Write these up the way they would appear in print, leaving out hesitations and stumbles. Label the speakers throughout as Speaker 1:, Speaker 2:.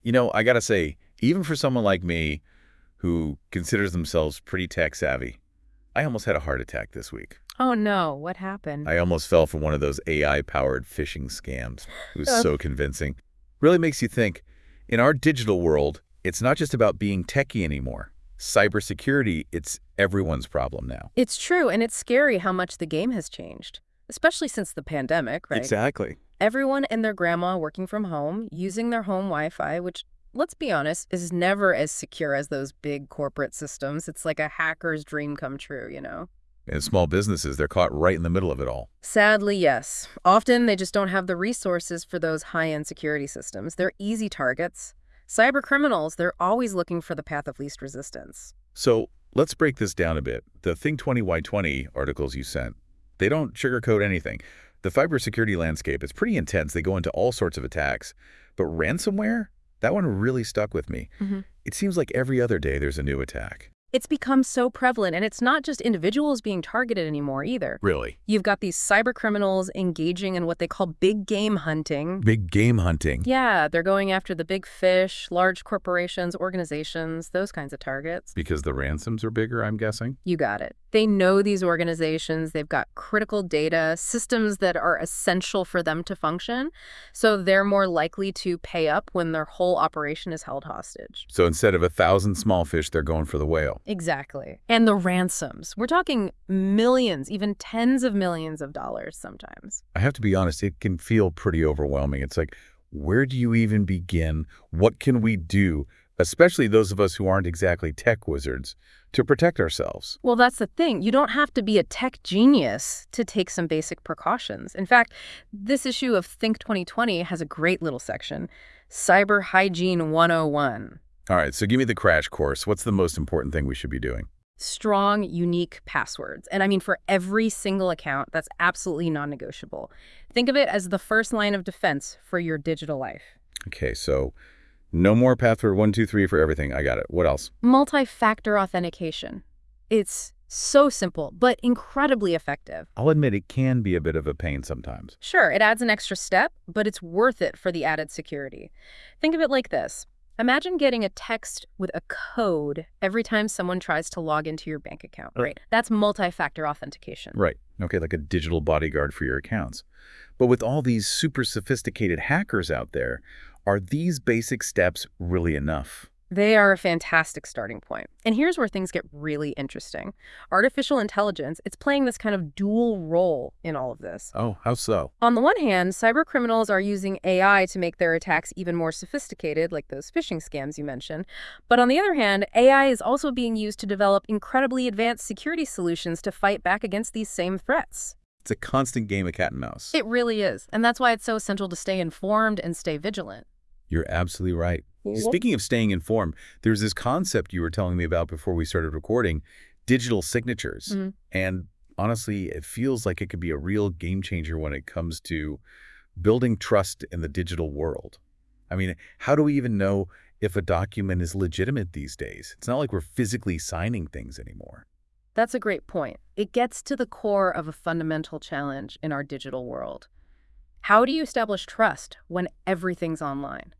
Speaker 1: I gotta say, even for someone like me who considers themselves pretty tech savvy, I almost had a heart attack this week.
Speaker 2: Oh no, what happened?
Speaker 1: I almost fell for one of those AI-powered phishing scams. It was
Speaker 2: Ugh.
Speaker 1: so convincing. Really makes you think, in our digital world, it's not just about being techie anymore. Cybersecurity, it's everyone's problem now.
Speaker 2: It's true, and it's scary how much the game has changed, especially since the pandemic, right?
Speaker 1: Exactly.
Speaker 2: Everyone and their grandma working from home, using their home Wi-Fi, which, let's be honest, is never as secure as those big corporate systems. It's like a hacker's dream come true.
Speaker 1: And small businesses, they're caught right in the middle of it all.
Speaker 2: Sadly, yes. Often they just don't have the resources for those high-end security systems. They're easy targets. Cyber criminals, they're always looking for the path of least resistance.
Speaker 1: So let's break this down a bit. The Think20Y20 articles you sent, they don't sugarcoat anything. The cybersecurity landscape is pretty intense. They go into all sorts of attacks. But ransomware, that one really stuck with me.
Speaker 2: Mhm.
Speaker 1: It seems like every other day there's a new attack.
Speaker 2: It's become so prevalent, and it's not just individuals being targeted anymore either.
Speaker 1: Really?
Speaker 2: You've got these cyber criminals engaging in what they call big game hunting.
Speaker 1: Big game hunting.
Speaker 2: Yeah, they're going after the big fish, large corporations, organizations, those kinds of targets.
Speaker 1: Because the ransoms are bigger, I'm guessing?
Speaker 2: You got it. They know these organizations, they've got critical data, systems that are essential for them to function, so they're more likely to pay up when their whole operation is held hostage.
Speaker 1: So instead of 1,000 small fish, they're going for the whale.
Speaker 2: Exactly. And the ransoms. We're talking millions, even tens of millions of dollars sometimes.
Speaker 1: I have to be honest, it can feel pretty overwhelming. It's like, where do you even begin? What can we do, especially those of us who aren't exactly tech wizards, to protect ourselves?
Speaker 2: Well, that's the thing. You don't have to be a tech genius to take some basic precautions. In fact, this issue of Think 2020 has a great little section, Cyber Hygiene 101.
Speaker 1: All right, so give me the crash course. What's the most important thing we should be doing?
Speaker 2: Strong, unique passwords. And I mean, for every single account, that's absolutely non-negotiable. Think of it as the first line of defense for your digital life.
Speaker 1: Okay, so no more password 123 for everything. I got it. What else?
Speaker 2: Multi-factor authentication. It's so simple, but incredibly effective.
Speaker 1: I'll admit it can be a bit of a pain sometimes.
Speaker 2: Sure, it adds an extra step, but it's worth it for the added security. Think of it like this. Imagine getting a text with a code every time someone tries to log into your bank account, right? That's multi-factor authentication.
Speaker 1: Right. Okay, like a digital bodyguard for your accounts. But with all these super sophisticated hackers out there, are these basic steps really enough?
Speaker 2: They are a fantastic starting point. And here's where things get really interesting. Artificial intelligence, it's playing this kind of dual role in all of this.
Speaker 1: Oh, how so?
Speaker 2: On the one hand, cyber criminals are using AI to make their attacks even more sophisticated, like those phishing scams you mentioned. But on the other hand, AI is also being used to develop incredibly advanced security solutions to fight back against these same threats.
Speaker 1: It's a constant game of cat and mouse.
Speaker 2: It really is. And that's why it's so essential to stay informed and stay vigilant.
Speaker 1: You're absolutely right.
Speaker 2: Yep.
Speaker 1: Speaking of staying informed, there's this concept you were telling me about before we started recording, digital signatures. And honestly, it feels like it could be a real game changer when it comes to building trust in the digital world. I mean, how do we even know if a document is legitimate these days? It's not like we're physically signing things anymore.
Speaker 2: That's a great point. It gets to the core of a fundamental challenge in our digital world. How do you establish trust when everything's online?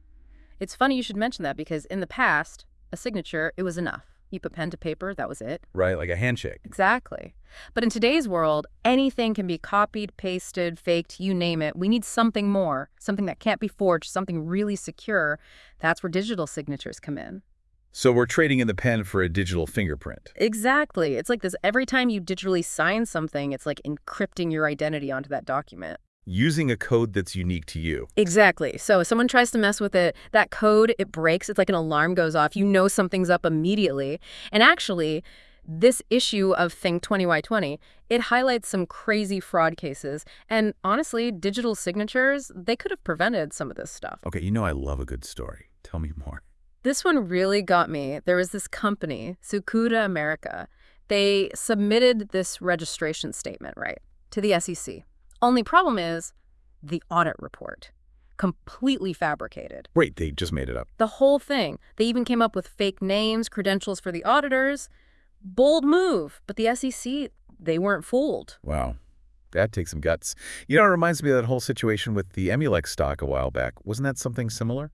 Speaker 2: It's funny you should mention that because in the past, a signature, it was enough. You put pen to paper, that was it.
Speaker 1: Right, like a handshake.
Speaker 2: Exactly. But in today's world, anything can be copied, pasted, faked, you name it. We need something more, something that can't be forged, something really secure. That's where digital signatures come in.
Speaker 1: So we're trading in the pen for a digital fingerprint.
Speaker 2: Exactly. It's like this, every time you digitally sign something, it's like encrypting your identity onto that document.
Speaker 1: Using a code that's unique to you.
Speaker 2: Exactly. So if someone tries to mess with it, that code, it breaks. It's like an alarm goes off. You know something's up immediately. And actually, this issue of Think 20Y20, it highlights some crazy fraud cases. And honestly, digital signatures, they could have prevented some of this stuff.
Speaker 1: Okay, you know I love a good story. Tell me more.
Speaker 2: This one really got me. There was this company, Sukuda America. They submitted this registration statement, right, to the SEC. Only problem is the audit report. Completely fabricated.
Speaker 1: Wait, they just made it up.
Speaker 2: The whole thing. They even came up with fake names, credentials for the auditors. Bold move. But the SEC, they weren't fooled.
Speaker 1: Wow. That takes some guts. You know, it reminds me of that whole situation with the Emulex stock a while back. Wasn't that something similar?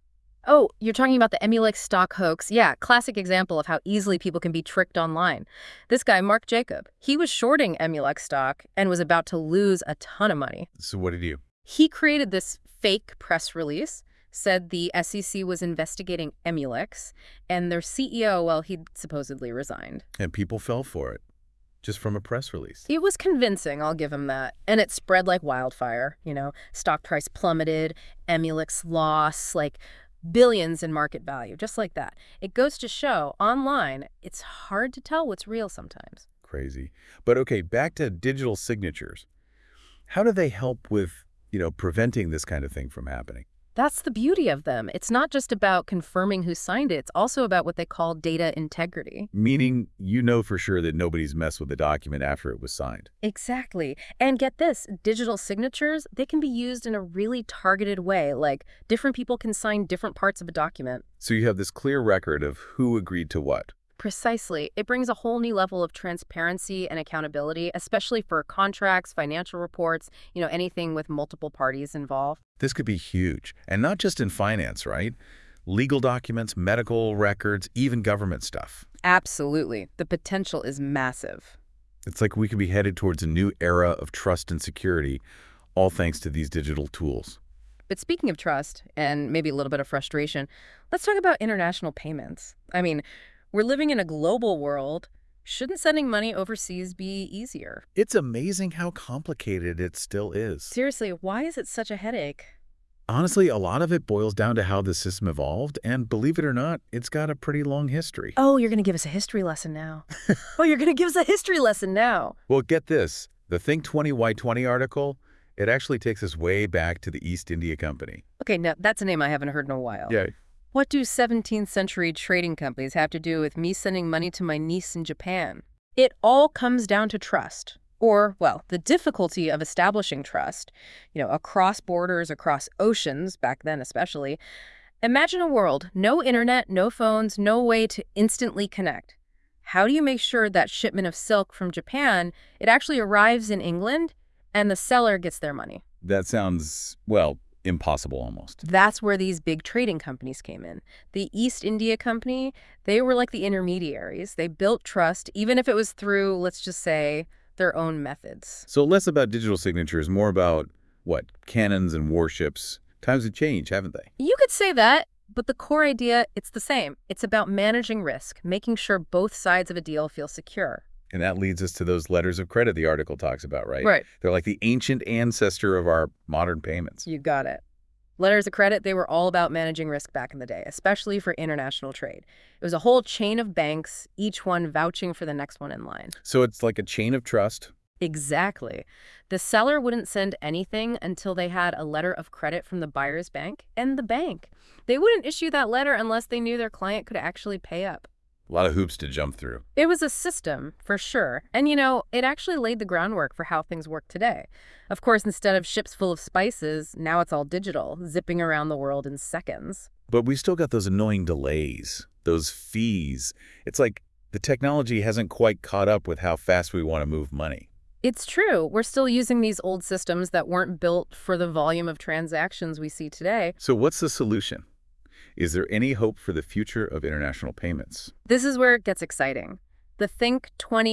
Speaker 2: Oh, you're talking about the Emulex stock hoax. Yeah, classic example of how easily people can be tricked online. This guy, Mark Jacob, he was shorting Emulex stock and was about to lose a ton of money.
Speaker 1: So what did he do?
Speaker 2: He created this fake press release, said the SEC was investigating Emulex, and their CEO, well, he'd supposedly resigned.
Speaker 1: And people fell for it, just from a press release.
Speaker 2: It was convincing, I'll give him that. And it spread like wildfire, stock price plummeted, Emulex lost, like billions in market value, just like that. It goes to show, online, it's hard to tell what's real sometimes.
Speaker 1: Crazy. But okay, back to digital signatures. How do they help with, preventing this kind of thing from happening?
Speaker 2: That's the beauty of them. It's not just about confirming who signed it. It's also about what they call data integrity.
Speaker 1: Meaning, for sure that nobody's messed with the document after it was signed.
Speaker 2: Exactly. And get this, digital signatures, they can be used in a really targeted way. Like, different people can sign different parts of a document.
Speaker 1: So you have this clear record of who agreed to what.
Speaker 2: Precisely. It brings a whole new level of transparency and accountability, especially for contracts, financial reports, anything with multiple parties involved.
Speaker 1: This could be huge. And not just in finance, right? Legal documents, medical records, even government stuff.
Speaker 2: Absolutely. The potential is massive.
Speaker 1: It's like we could be headed towards a new era of trust and security, all thanks to these digital tools.
Speaker 2: But speaking of trust, and maybe a little bit of frustration, let's talk about international payments. I mean, we're living in a global world. Shouldn't sending money overseas be easier?
Speaker 1: It's amazing how complicated it still is.
Speaker 2: Seriously, why is it such a headache?
Speaker 1: Honestly, a lot of it boils down to how the system evolved, and believe it or not, it's got a pretty long history.
Speaker 2: Oh, you're going to give us a history lesson now. You're going to give us a history lesson now.
Speaker 1: Well, get this. The Think 20Y20 article, it actually takes us way back to the East India Company.
Speaker 2: Okay, now that's a name I haven't heard in a while.
Speaker 1: Yeah.
Speaker 2: What do 17th century trading companies have to do with me sending money to my niece in Japan? It all comes down to trust. Or, well, the difficulty of establishing trust, across borders, across oceans, back then especially. Imagine a world, no internet, no phones, no way to instantly connect. How do you make sure that shipment of silk from Japan, it actually arrives in England and the seller gets their money?
Speaker 1: That sounds, well, impossible almost.
Speaker 2: That's where these big trading companies came in. The East India Company, they were like the intermediaries. They built trust, even if it was through, let's just say, their own methods.
Speaker 1: So less about digital signatures, more about, cannons and warships. Times have changed, haven't they?
Speaker 2: You could say that, but the core idea, it's the same. It's about managing risk, making sure both sides of a deal feel secure.
Speaker 1: And that leads us to those letters of credit the article talks about, right?
Speaker 2: Right.
Speaker 1: They're like the ancient ancestor of our modern payments.
Speaker 2: You got it. Letters of credit, they were all about managing risk back in the day, especially for international trade. It was a whole chain of banks, each one vouching for the next one in line.
Speaker 1: So it's like a chain of trust.
Speaker 2: Exactly. The seller wouldn't send anything until they had a letter of credit from the buyer's bank and the bank. They wouldn't issue that letter unless they knew their client could actually pay up.
Speaker 1: A lot of hoops to jump through.
Speaker 2: It was a system, for sure. And, it actually laid the groundwork for how things work today. Of course, instead of ships full of spices, now it's all digital, zipping around the world in seconds.
Speaker 1: But we still got those annoying delays, those fees. It's like the technology hasn't quite caught up with how fast we want to move money.
Speaker 2: It's true. We're still using these old systems that weren't built for the volume of transactions we see today.
Speaker 1: So what's the solution? Is there any hope for the future of international payments?
Speaker 2: This is where it gets exciting. The Think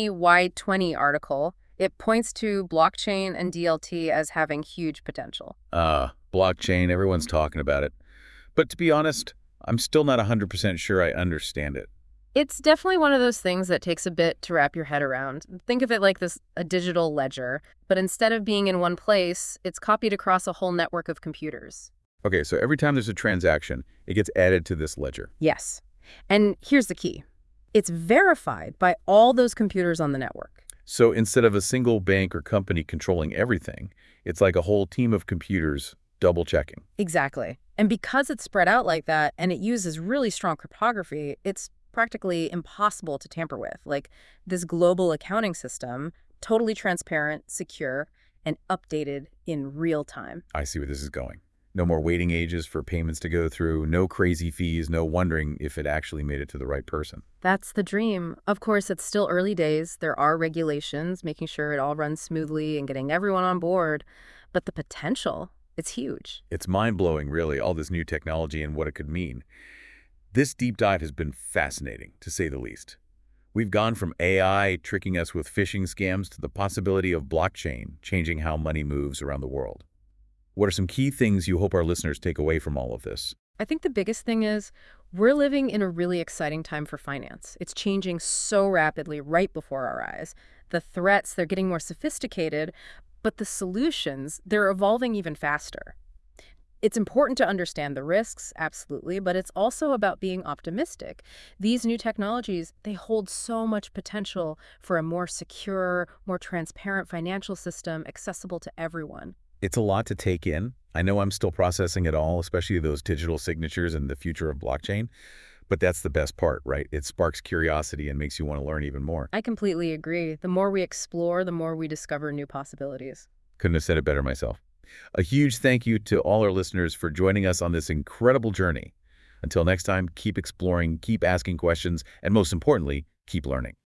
Speaker 2: 20Y20 article, it points to blockchain and DLT as having huge potential.
Speaker 1: Blockchain, everyone's talking about it. But to be honest, I'm still not 100% sure I understand it.
Speaker 2: It's definitely one of those things that takes a bit to wrap your head around. Think of it like a digital ledger, but instead of being in one place, it's copied across a whole network of computers.
Speaker 1: Okay, so every time there's a transaction, it gets added to this ledger.
Speaker 2: Yes. And here's the key. It's verified by all those computers on the network.
Speaker 1: So instead of a single bank or company controlling everything, it's like a whole team of computers double-checking.
Speaker 2: Exactly. And because it's spread out like that and it uses really strong cryptography, it's practically impossible to tamper with. Like this global accounting system, totally transparent, secure, and updated in real time.
Speaker 1: I see where this is going. No more waiting ages for payments to go through, no crazy fees, no wondering if it actually made it to the right person.
Speaker 2: That's the dream. Of course, it's still early days. There are regulations, making sure it all runs smoothly and getting everyone on board. But the potential, It's huge.
Speaker 1: It's mind-blowing, really, all this new technology and what it could mean. This deep dive has been fascinating, to say the least. We've gone from AI tricking us with phishing scams to the possibility of blockchain changing how money moves around the world. What are some key things you hope our listeners take away from all of this?
Speaker 2: I think the biggest thing is we're living in a really exciting time for finance. It's changing so rapidly right before our eyes. The threats, they're getting more sophisticated, but the solutions, they're evolving even faster. It's important to understand the risks, absolutely, but it's also about being optimistic. These new technologies, they hold so much potential for a more secure, more transparent financial system accessible to everyone.
Speaker 1: It's a lot to take in. I know I'm still processing it all, especially those digital signatures and the future of blockchain, but that's the best part, right? It sparks curiosity and makes you want to learn even more.
Speaker 2: I completely agree. The more we explore, the more we discover new possibilities.
Speaker 1: Couldn't have said it better myself. A huge thank you to all our listeners for joining us on this incredible journey. Until next time, keep exploring, keep asking questions, and most importantly, keep learning.